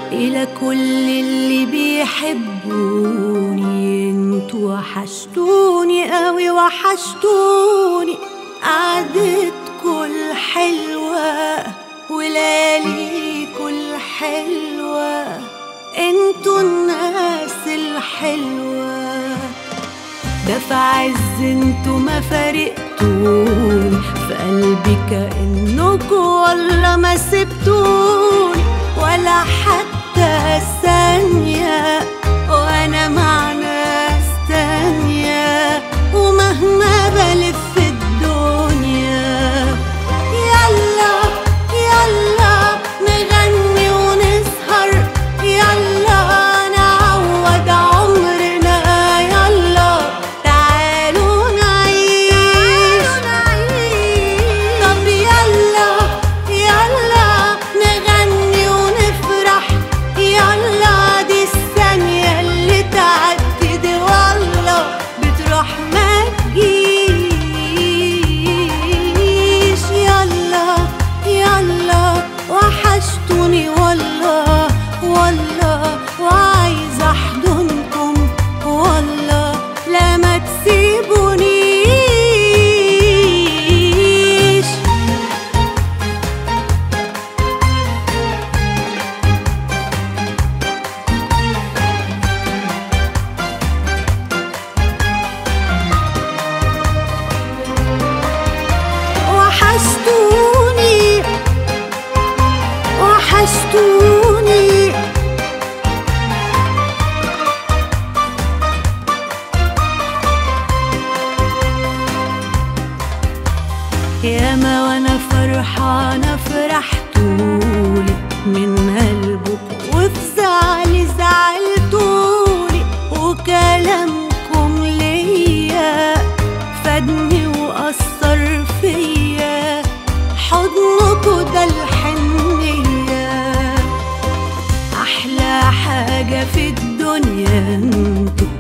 إلى كل اللي بيحبوني، انتوا وحشتوني قوي وحشتوني، قعدتكوا الحلوة ولياليكوا الحلوة، انتوا الناس الحلوة. ده في عز انتوا ما فارقتوني، في قلبي كأنكوا والله ما سبتوني ولا حتى ثانية، وانا مع ناس تانية ومهما بلف الدنيا. يلا يلا نغني ونسهر، يلا نعوض عمرنا، يلا تعالوا نعيش. طب يلا يلا نغني ونفرح، يلا دي الثانية اللي تعدي دي والله بتروح ما تجيش. يلا يلا وحشتوني والله والله، وعايزة احضنكم والله لا ما تسيبونيش. وحشتوني وحشتوني، ياما وانا فرحانة فرحتولي من قلبكم، وفي زعلي زعلتولي، وكلامكم ليا فادني وأثر فيا، حضنكوا ده الحنية. أحلى حاجة في الدنيا انتوا